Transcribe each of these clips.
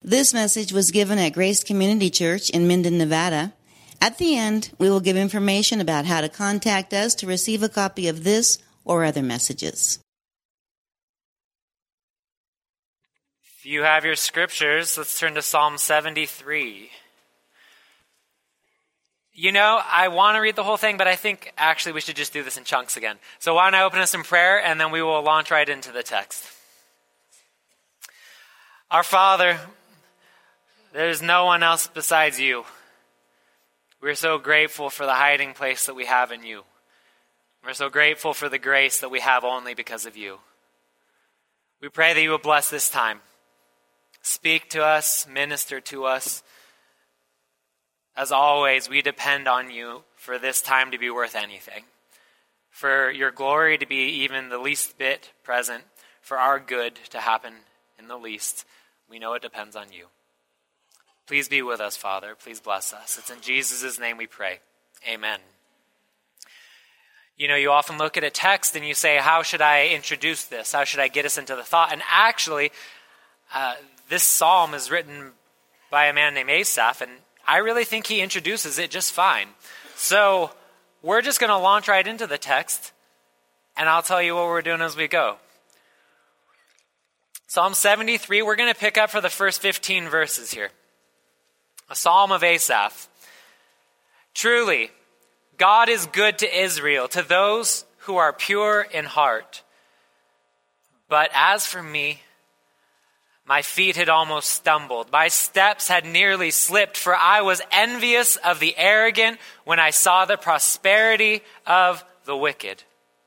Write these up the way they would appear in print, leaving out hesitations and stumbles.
This message was given at Grace Community Church in Minden, Nevada. At the end, we will give information about how to contact us to receive a copy of this or other messages. If you have your scriptures, let's turn to Psalm 73. You know, I want to read the whole thing, but I think actually we should just do this in chunks again. So why don't I open us in prayer, and then we will launch right into the text. Our Father, there's no one else besides you. We're so grateful for the hiding place that we have in you. We're so grateful for the grace that we have only because of you. We pray that you will bless this time. Speak to us, minister to us. As always, we depend on you for this time to be worth anything, for your glory to be even the least bit present, for our good to happen in the least. We know it depends on you. Please be with us, Father. Please bless us. It's in Jesus' name we pray. Amen. You know, you often look at a text and you say, how should I introduce this? How should I get us into the thought? And actually, this psalm is written by a man named Asaph, and I really think he introduces it just fine. So we're just going to launch right into the text, and I'll tell you what we're doing as we go. Psalm 73, we're going to pick up for the first 15 verses here. A psalm of Asaph. Truly, God is good to Israel, to those who are pure in heart. But as for me, my feet had almost stumbled. My steps had nearly slipped, for I was envious of the arrogant when I saw the prosperity of the wicked.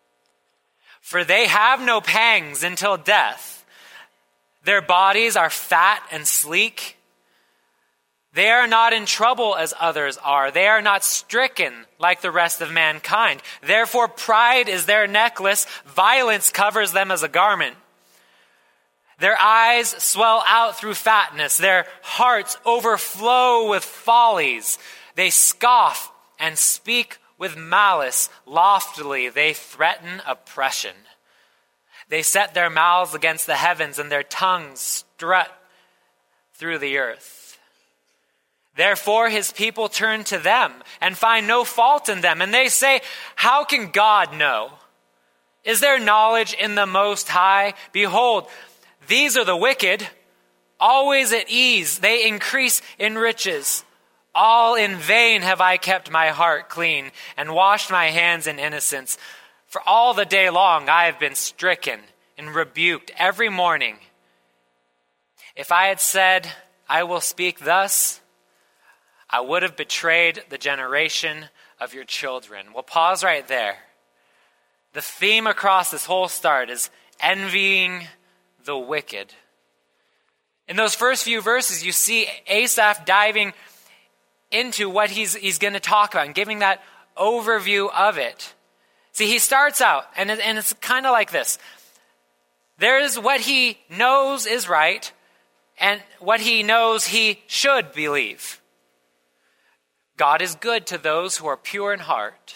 For they have no pangs until death. Their bodies are fat and sleek. They are not in trouble as others are. They are not stricken like the rest of mankind. Therefore, pride is their necklace. Violence covers them as a garment. Their eyes swell out through fatness. Their hearts overflow with follies. They scoff and speak with malice. Loftily, they threaten oppression. They set their mouths against the heavens, and their tongues strut through the earth. Therefore, his people turn to them and find no fault in them. And they say, how can God know? Is there knowledge in the Most High? Behold, these are the wicked, always at ease. They increase in riches. All in vain have I kept my heart clean and washed my hands in innocence. For all the day long I have been stricken and rebuked every morning. If I had said, I will speak thus, I would have betrayed the generation of your children. We'll pause right there. The theme across this whole start is envying the wicked. In those first few verses, you see Asaph diving into what he's going to talk about and giving that overview of it. See, he starts out, and it's kind of like this. There's what he knows is right, and what he knows he should believe. God is good to those who are pure in heart.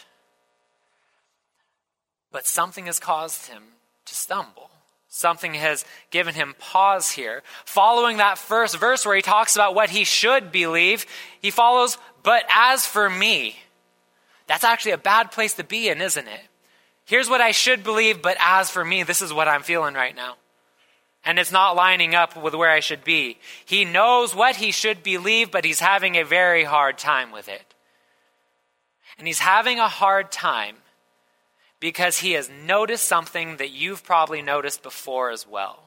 But something has caused him to stumble. Something has given him pause here. Following that first verse where he talks about what he should believe, he follows, but as for me. That's actually a bad place to be in, isn't it? Here's what I should believe, but as for me, this is what I'm feeling right now. And it's not lining up with where I should be. He knows what he should believe, but he's having a very hard time with it. And he's having a hard time because he has noticed something that you've probably noticed before as well.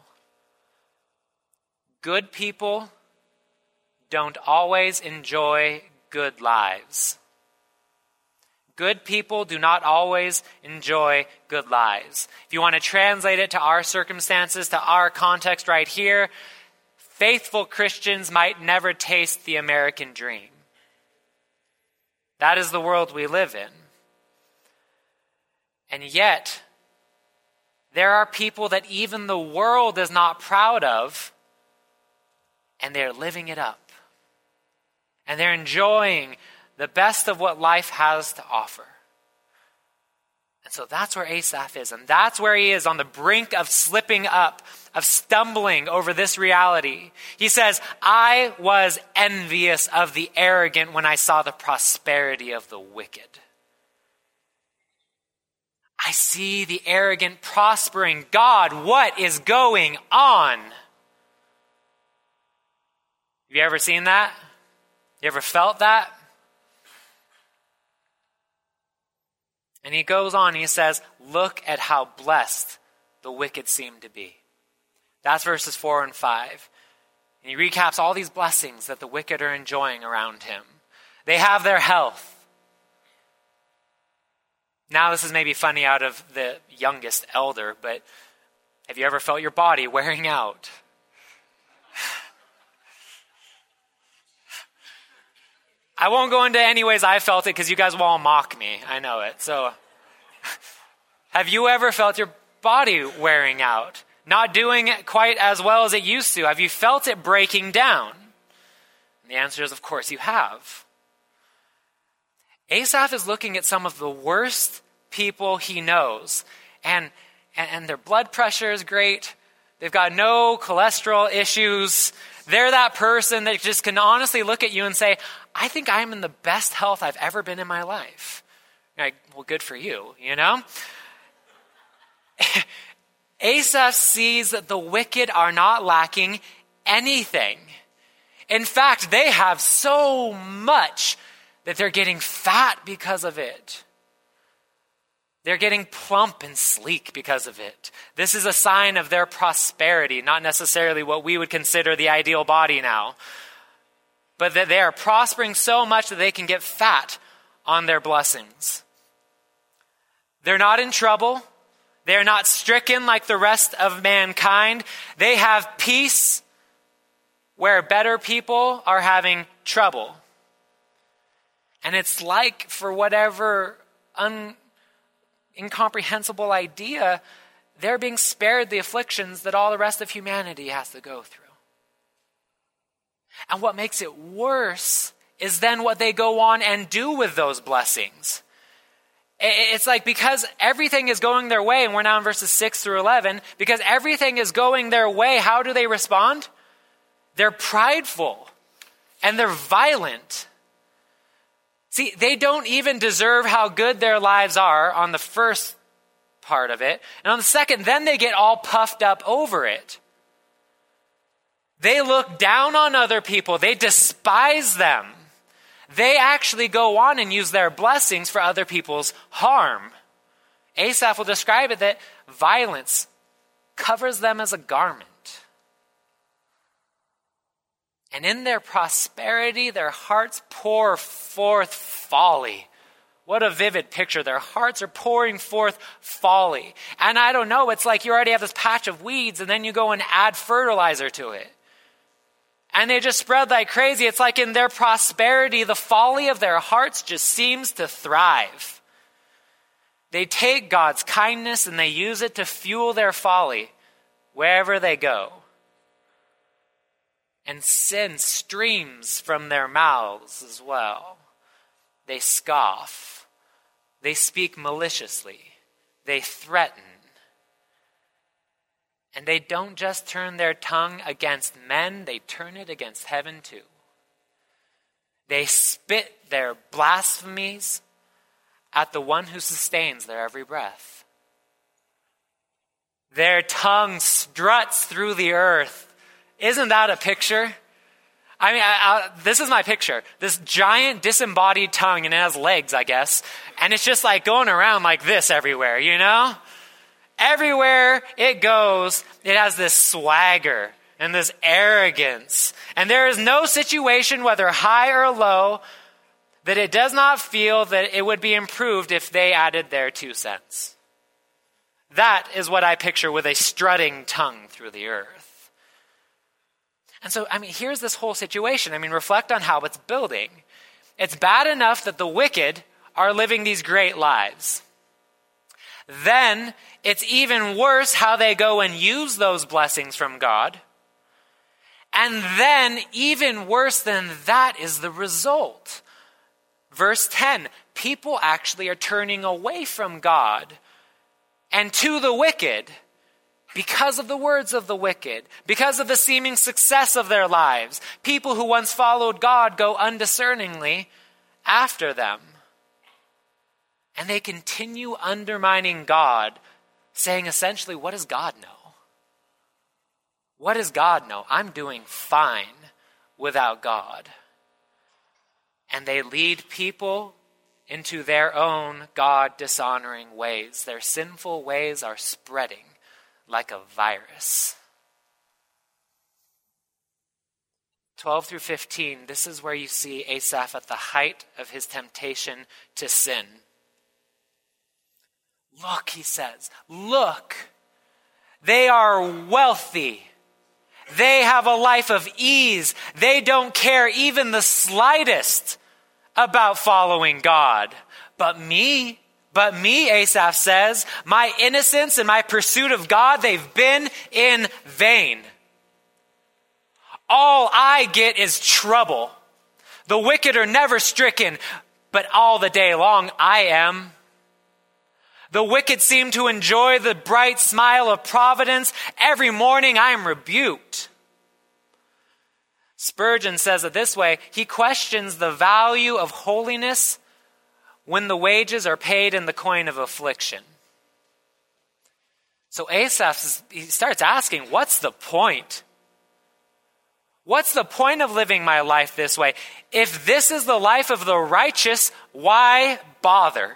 Good people don't always enjoy good lives. Good people do not always enjoy good lives. If you want to translate it to our circumstances, to our context right here, faithful Christians might never taste the American dream. That is the world we live in. And yet, there are people that even the world is not proud of, and they're living it up. And they're enjoying the best of what life has to offer. And And so that's where Asaph is. And that's where he is, on the brink of slipping up, of stumbling over this reality. He says, I was envious of the arrogant when I saw the prosperity of the wicked. I see the arrogant prospering. God, what is going on? Have you ever seen that? You ever felt that? And he goes on, he says, look at how blessed the wicked seem to be. That's verses 4 and 5. And he recaps all these blessings that the wicked are enjoying around him. They have their health. Now this is maybe funny out of the youngest elder, but have you ever felt your body wearing out? I won't go into any ways I felt it because you guys will all mock me. I know it. So have you ever felt your body wearing out? Not doing it quite as well as it used to? Have you felt it breaking down? And the answer is, of course, you have. Asaph is looking at some of the worst people he knows. And their blood pressure is great. They've got no cholesterol issues. They're that person that just can honestly look at you and say, I think I'm in the best health I've ever been in my life. You're like, well, good for you, you know? Asaph sees that the wicked are not lacking anything. In fact, they have so much that they're getting fat because of it. They're getting plump and sleek because of it. This is a sign of their prosperity, not necessarily what we would consider the ideal body now. But that they are prospering so much that they can get fat on their blessings. They're not in trouble. They're not stricken like the rest of mankind. They have peace where better people are having trouble. And it's like, for whatever incomprehensible idea, they're being spared the afflictions that all the rest of humanity has to go through. And what makes it worse is then what they go on and do with those blessings. It's like, because everything is going their way, and we're now in verses 6 through 11, because everything is going their way, how do they respond? They're prideful and they're violent. See, they don't even deserve how good their lives are on the first part of it. And on the second, then they get all puffed up over it. They look down on other people. They despise them. They actually go on and use their blessings for other people's harm. Asaph will describe it that violence covers them as a garment. And in their prosperity, their hearts pour forth folly. What a vivid picture. Their hearts are pouring forth folly. And I don't know, it's like you already have this patch of weeds and then you go and add fertilizer to it. And they just spread like crazy. It's like in their prosperity, the folly of their hearts just seems to thrive. They take God's kindness and they use it to fuel their folly wherever they go. And sin streams from their mouths as well. They scoff. They speak maliciously. They threaten. And they don't just turn their tongue against men, they turn it against heaven too. They spit their blasphemies at the one who sustains their every breath. Their tongue struts through the earth. Isn't that a picture? I mean, this is my picture. This giant disembodied tongue, and it has legs, I guess. And it's just like going around like this everywhere, you know? Everywhere it goes, it has this swagger and this arrogance. And there is no situation, whether high or low, that it does not feel that it would be improved if they added their 2 cents. That is what I picture with a strutting tongue through the earth. And so, I mean, here's this whole situation. I mean, reflect on how it's building. It's bad enough that the wicked are living these great lives. Then it's even worse how they go and use those blessings from God. And then even worse than that is the result. Verse 10, people actually are turning away from God and to the wicked because of the words of the wicked, because of the seeming success of their lives. People who once followed God go undiscerningly after them. And they continue undermining God, saying essentially, what does God know? What does God know? I'm doing fine without God. And they lead people into their own God-dishonoring ways. Their sinful ways are spreading like a virus. 12 through 15, this is where you see Asaph at the height of his temptation to sin. Look, he says, look, they are wealthy. They have a life of ease. They don't care even the slightest about following God. But me, Asaph says, my innocence and my pursuit of God, they've been in vain. All I get is trouble. The wicked are never stricken, but all the day long I am. The wicked seem to enjoy the bright smile of providence. Every morning I am rebuked. Spurgeon says it this way: he questions the value of holiness when the wages are paid in the coin of affliction. So Asaph, he starts asking, what's the point? What's the point of living my life this way? If this is the life of the righteous, why bother?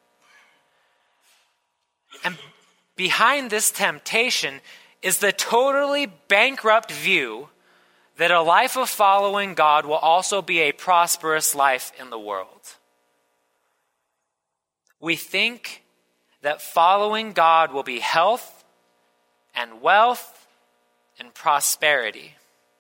And behind this temptation is the totally bankrupt view that a life of following God will also be a prosperous life in the world. We think that following God will be health and wealth and prosperity.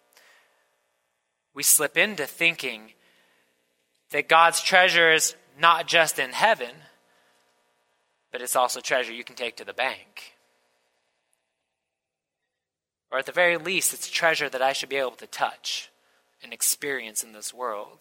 We slip into thinking that God's treasure is not just in heaven, but it's also treasure you can take to the bank. Or at the very least, it's treasure that I should be able to touch and experience in this world.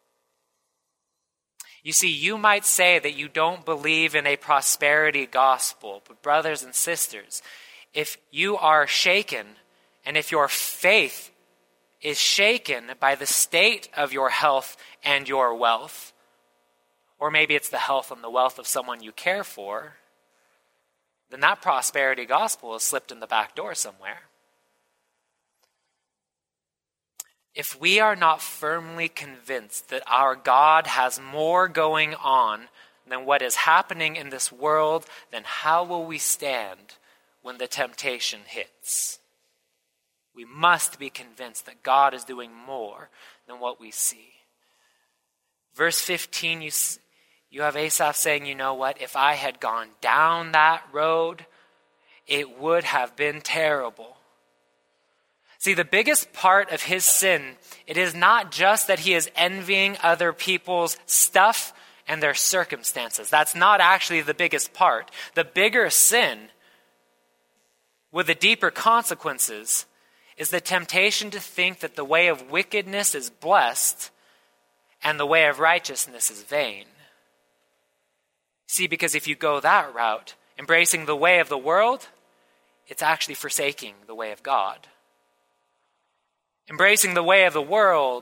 You see, you might say that you don't believe in a prosperity gospel, but brothers and sisters, if you are shaken and if your faith is shaken by the state of your health and your wealth, or maybe it's the health and the wealth of someone you care for, then that prosperity gospel has slipped in the back door somewhere. If we are not firmly convinced that our God has more going on than what is happening in this world, then how will we stand when the temptation hits? We must be convinced that God is doing more than what we see. Verse 15, you have Asaph saying, you know what, if I had gone down that road, it would have been terrible. See, the biggest part of his sin, it is not just that he is envying other people's stuff and their circumstances. That's not actually the biggest part. The bigger sin, with the deeper consequences, is the temptation to think that the way of wickedness is blessed and the way of righteousness is vain. See, because if you go that route, embracing the way of the world, it's actually forsaking the way of God. Embracing the way of the world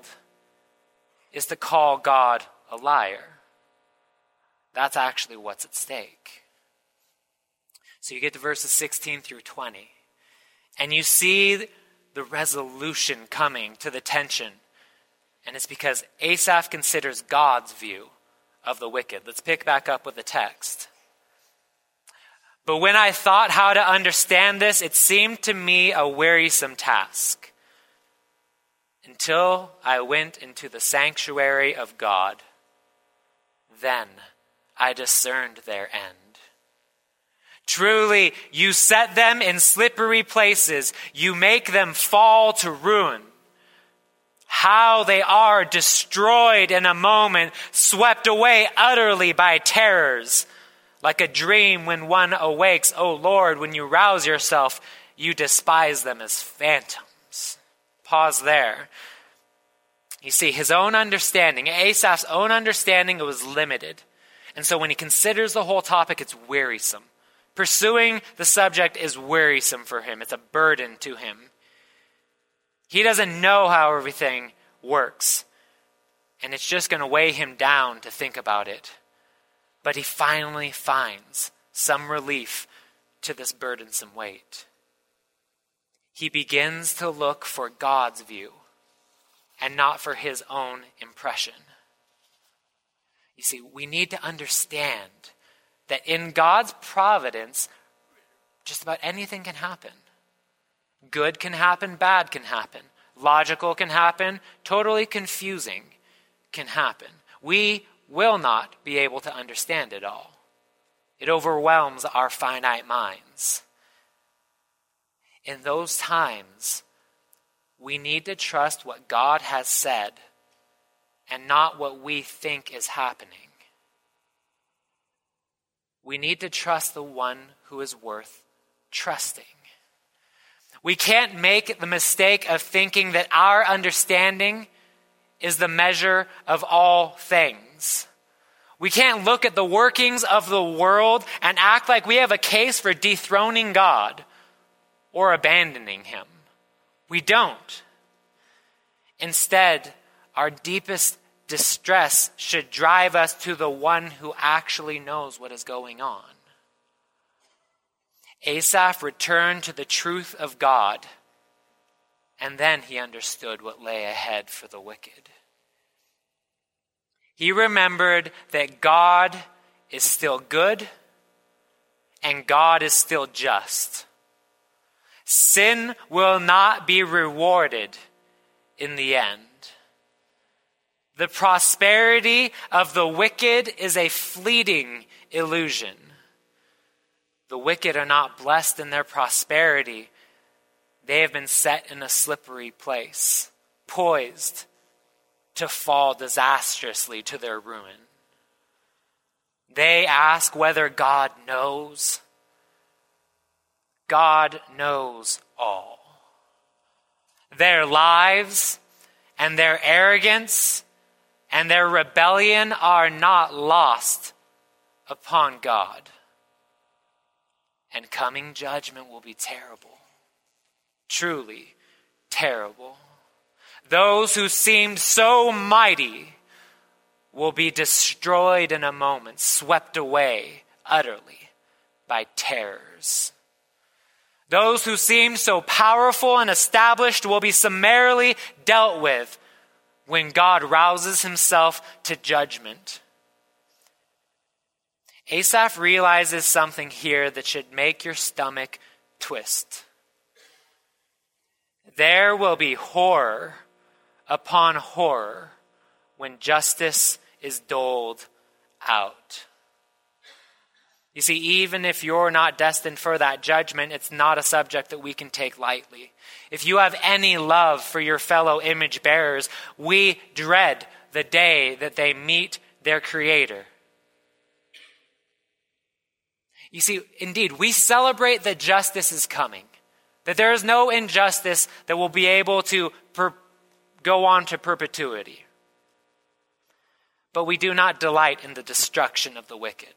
is to call God a liar. That's actually what's at stake. So you get to verses 16 through 20, and you see the resolution coming to the tension. And it's because Asaph considers God's view of the wicked. Let's pick back up with the text. But when I thought how to understand this, it seemed to me a wearisome task, until I went into the sanctuary of God. Then I discerned their end. Truly, you set them in slippery places. You make them fall to ruin. How they are destroyed in a moment, swept away utterly by terrors. Like a dream when one awakes, O Lord, when you rouse yourself, you despise them as phantoms. Pause there. You see, his own understanding, Asaph's own understanding, was limited. And so when he considers the whole topic, it's wearisome. Pursuing the subject is wearisome for him. It's a burden to him. He doesn't know how everything works. And it's just going to weigh him down to think about it. But he finally finds some relief to this burdensome weight. He begins to look for God's view and not for his own impression. You see, we need to understand that in God's providence, just about anything can happen. Good can happen, bad can happen. Logical can happen, totally confusing can happen. We will not be able to understand it all. It overwhelms our finite minds. In those times, we need to trust what God has said and not what we think is happening. We need to trust the one who is worth trusting. We can't make the mistake of thinking that our understanding is the measure of all things. We can't look at the workings of the world and act like we have a case for dethroning God or abandoning him. We don't. Instead, our deepest distress should drive us to the one who actually knows what is going on. Asaph returned to the truth of God, and then he understood what lay ahead for the wicked. He remembered that God is still good and God is still just. Sin will not be rewarded in the end. The prosperity of the wicked is a fleeting illusion. The wicked are not blessed in their prosperity. They have been set in a slippery place, poised to fall disastrously to their ruin. They ask whether God knows. God knows all. Their lives and their arrogance and their rebellion are not lost upon God. And coming judgment will be terrible. Truly terrible. Those who seemed so mighty will be destroyed in a moment, swept away utterly by terrors. Those who seemed so powerful and established will be summarily dealt with when God rouses himself to judgment. Asaph realizes something here that should make your stomach twist. There will be horror upon horror when justice is doled out. You see, even if you're not destined for that judgment, it's not a subject that we can take lightly. If you have any love for your fellow image bearers, we dread the day that they meet their Creator. You see, indeed, we celebrate that justice is coming, that there is no injustice that will be able to go on to perpetuity. But we do not delight in the destruction of the wicked.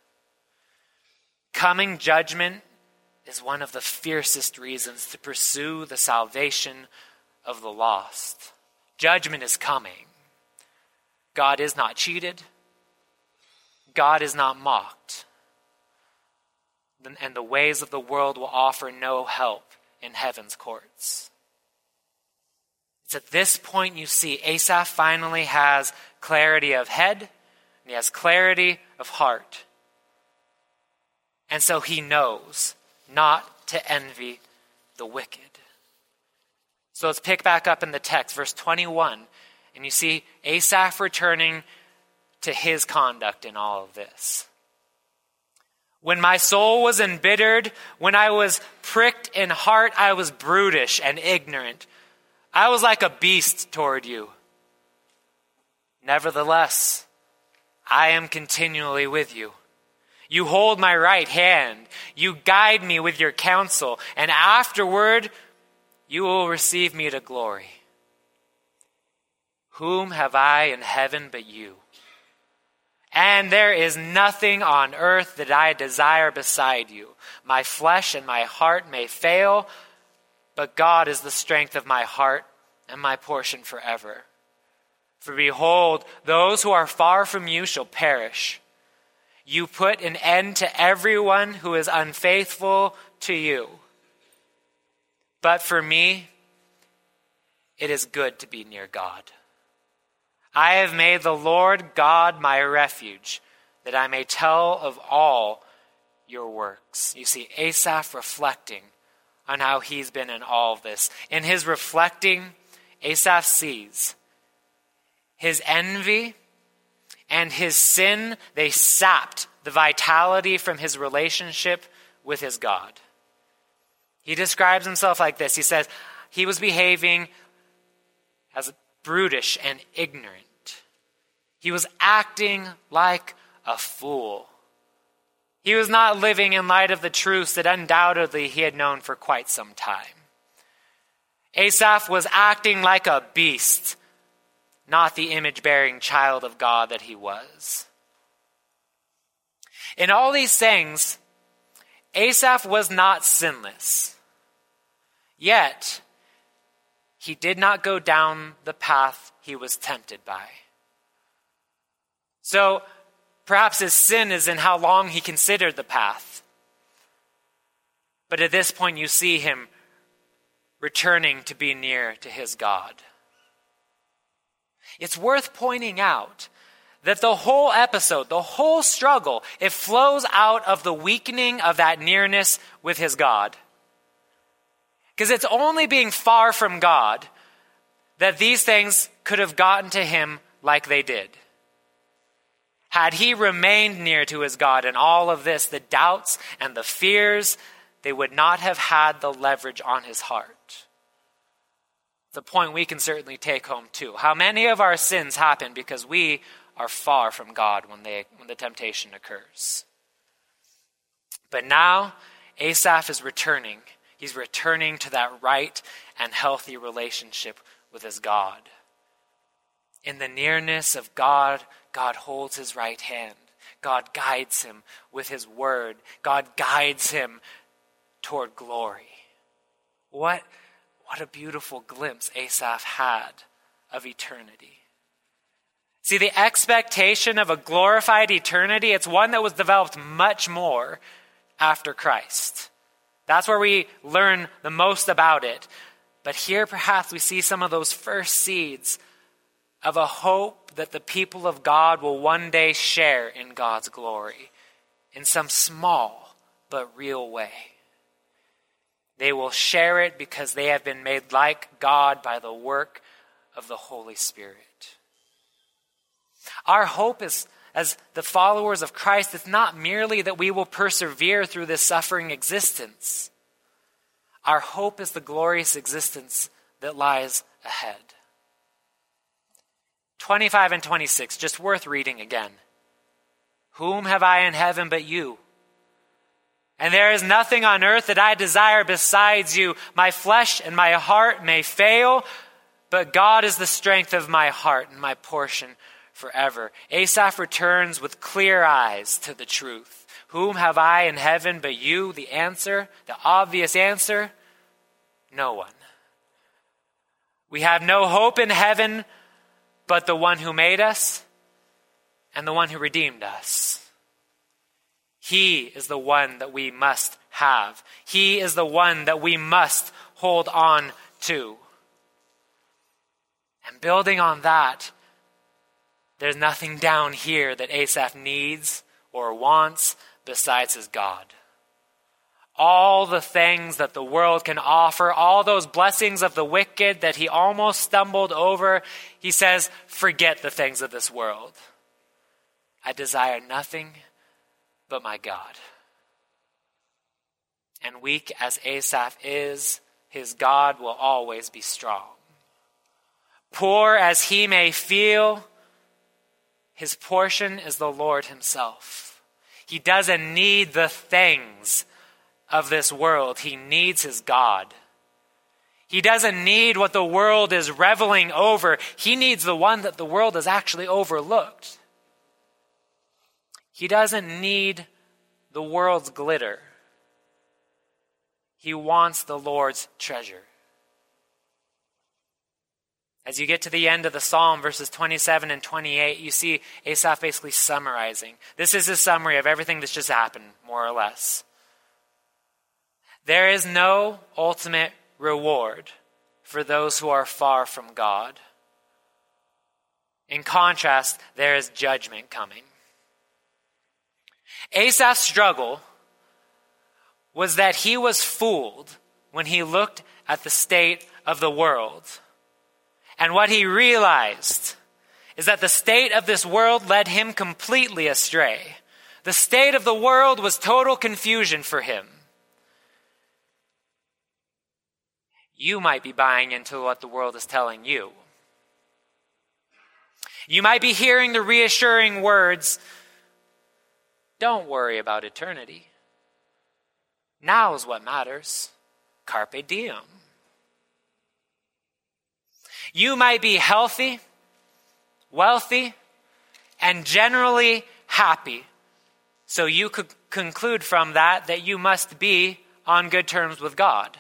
Coming judgment is one of the fiercest reasons to pursue the salvation of the lost. Judgment is coming. God is not cheated. God is not mocked. And the ways of the world will offer no help in heaven's courts. It's at this point you see Asaph finally has clarity of head, and he has clarity of heart. And so he knows not to envy the wicked. So let's pick back up in the text, verse 21, and you see Asaph returning to his conduct in all of this. When my soul was embittered, when I was pricked in heart, I was brutish and ignorant. I was like a beast toward you. Nevertheless, I am continually with you. You hold my right hand. You guide me with your counsel, and afterward you will receive me to glory. Whom have I in heaven but you? And there is nothing on earth that I desire beside you. My flesh and my heart may fail, but God is the strength of my heart and my portion forever. For behold, those who are far from you shall perish. You put an end to everyone who is unfaithful to you. But for me, it is good to be near God. I have made the Lord God my refuge, that I may tell of all your works. You see, Asaph reflecting on how he's been in all of this. In his reflecting, Asaph sees his envy and his sin, they sapped the vitality from his relationship with his God. He describes himself like this. He says he was behaving as brutish and ignorant. He was acting like a fool. He was not living in light of the truths that undoubtedly he had known for quite some time. Asaph was acting like a beast, not the image-bearing child of God that he was. In all these things, Asaph was not sinless. Yet, he did not go down the path he was tempted by. So, perhaps his sin is in how long he considered the path. But at this point, you see him returning to be near to his God. It's worth pointing out that the whole episode, the whole struggle, it flows out of the weakening of that nearness with his God. Because it's only being far from God that these things could have gotten to him like they did. Had he remained near to his God in all of this, the doubts and the fears, they would not have had the leverage on his heart. The point we can certainly take home too. How many of our sins happen because we are far from God when the temptation occurs. But now, Asaph is returning. He's returning to that right and healthy relationship with his God. In the nearness of God, God holds his right hand. God guides him with his word. God guides him toward glory. What a beautiful glimpse Asaph had of eternity. See, the expectation of a glorified eternity, it's one that was developed much more after Christ. That's where we learn the most about it. But here perhaps we see some of those first seeds of a hope that the people of God will one day share in God's glory in some small but real way. They will share it because they have been made like God by the work of the Holy Spirit. Our hope is, as the followers of Christ, is not merely that we will persevere through this suffering existence. Our hope is the glorious existence that lies ahead. 25 and 26, just worth reading again. Whom have I in heaven but you? And there is nothing on earth that I desire besides you. My flesh and my heart may fail, but God is the strength of my heart and my portion forever. Asaph returns with clear eyes to the truth. Whom have I in heaven but you? The answer, the obvious answer, no one. We have no hope in heaven but the one who made us and the one who redeemed us. He is the one that we must have. He is the one that we must hold on to. And building on that, there's nothing down here that Asaph needs or wants besides his God. All the things that the world can offer, all those blessings of the wicked that he almost stumbled over, he says, forget the things of this world. I desire nothing but my God. And weak as Asaph is, his God will always be strong. Poor as he may feel, his portion is the Lord himself. He doesn't need the things of this world. He needs his God. He doesn't need what the world is reveling over. He needs the one that the world has actually overlooked. He doesn't need the world's glitter. He wants the Lord's treasure. As you get to the end of the psalm, verses 27 and 28, you see Asaph basically summarizing. This is a summary of everything that's just happened, more or less. There is no ultimate reward for those who are far from God. In contrast, there is judgment coming. Asaph's struggle was that he was fooled when he looked at the state of the world. And what he realized is that the state of this world led him completely astray. The state of the world was total confusion for him. You might be buying into what the world is telling you. You might be hearing the reassuring words, don't worry about eternity. Now is what matters. Carpe diem. You might be healthy, wealthy, and generally happy. So you could conclude from that you must be on good terms with God.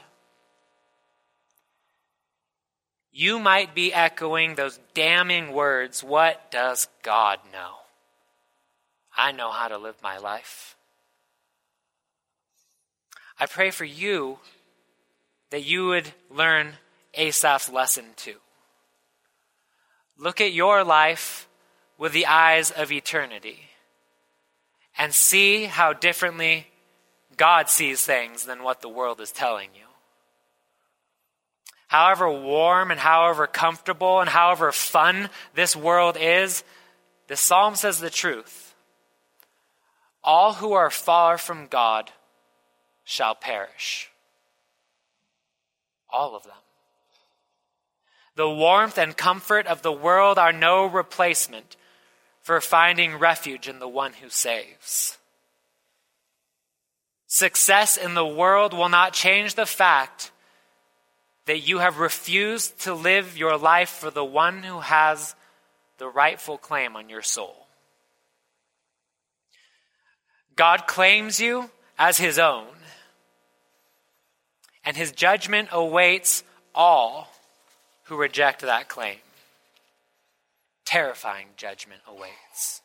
You might be echoing those damning words, what does God know? I know how to live my life. I pray for you that you would learn Asaph's lesson too. Look at your life with the eyes of eternity and see how differently God sees things than what the world is telling you. However warm and however comfortable and however fun this world is, the psalm says the truth. All who are far from God shall perish. All of them. The warmth and comfort of the world are no replacement for finding refuge in the one who saves. Success in the world will not change the fact that you have refused to live your life for the one who has the rightful claim on your soul. God claims you as his own, and his judgment awaits all who reject that claim. Terrifying judgment awaits.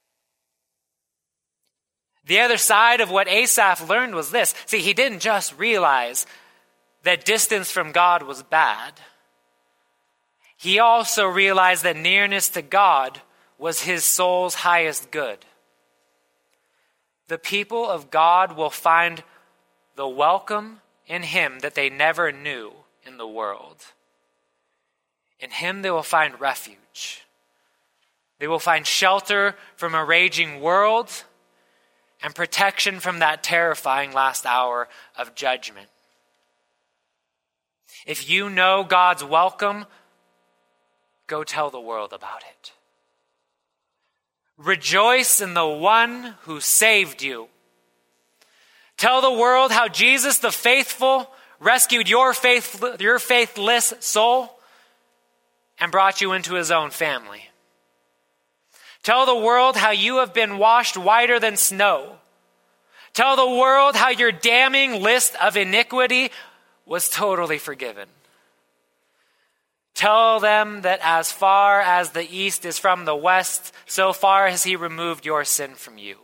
The other side of what Asaph learned was this. See, he didn't just realize that distance from God was bad. He also realized that nearness to God was his soul's highest good. The people of God will find the welcome in him that they never knew in the world. In him they will find refuge. They will find shelter from a raging world and protection from that terrifying last hour of judgment. If you know God's welcome, go tell the world about it. Rejoice in the one who saved you. Tell the world how Jesus the faithful rescued your faithless soul and brought you into his own family. Tell the world how you have been washed whiter than snow. Tell the world how your damning list of iniquity was totally forgiven. Tell them that as far as the east is from the west, so far has he removed your sin from you.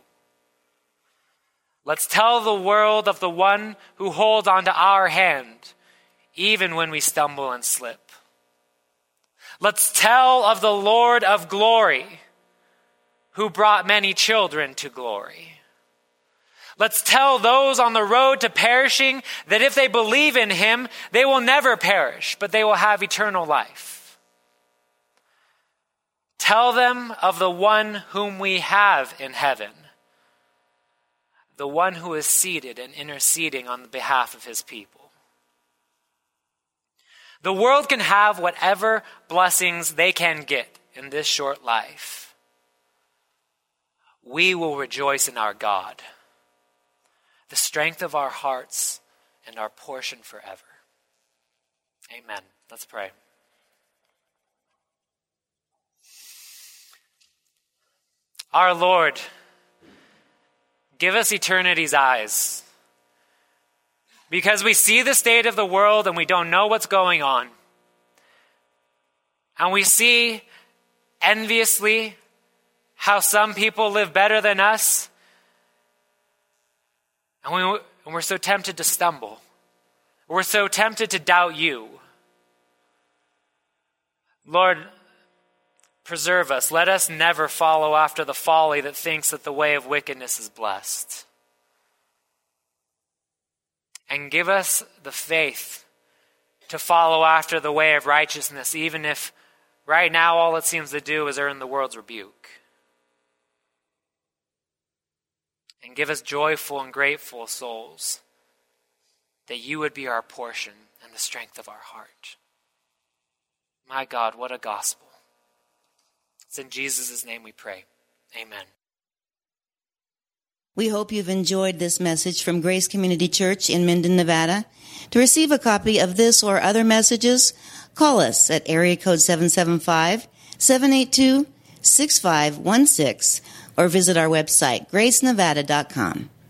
Let's tell the world of the one who holds onto our hand, even when we stumble and slip. Let's tell of the Lord of glory, who brought many children to glory. Let's tell those on the road to perishing that if they believe in him, they will never perish, but they will have eternal life. Tell them of the one whom we have in heaven, the one who is seated and interceding on the behalf of his people. The world can have whatever blessings they can get in this short life. We will rejoice in our God, the strength of our hearts and our portion forever. Amen. Let's pray. Our Lord, give us eternity's eyes. Because we see the state of the world and we don't know what's going on. And we see enviously how some people live better than us. And we're so tempted to stumble. We're so tempted to doubt you. Lord, preserve us. Let us never follow after the folly that thinks that the way of wickedness is blessed. And give us the faith to follow after the way of righteousness, even if right now all it seems to do is earn the world's rebuke. And give us joyful and grateful souls, that you would be our portion and the strength of our heart. My God, what a gospel. It's in Jesus' name we pray. Amen. We hope you've enjoyed this message from Grace Community Church in Minden, Nevada. To receive a copy of this or other messages, call us at area code 775-782-6516 or visit our website, gracenevada.com.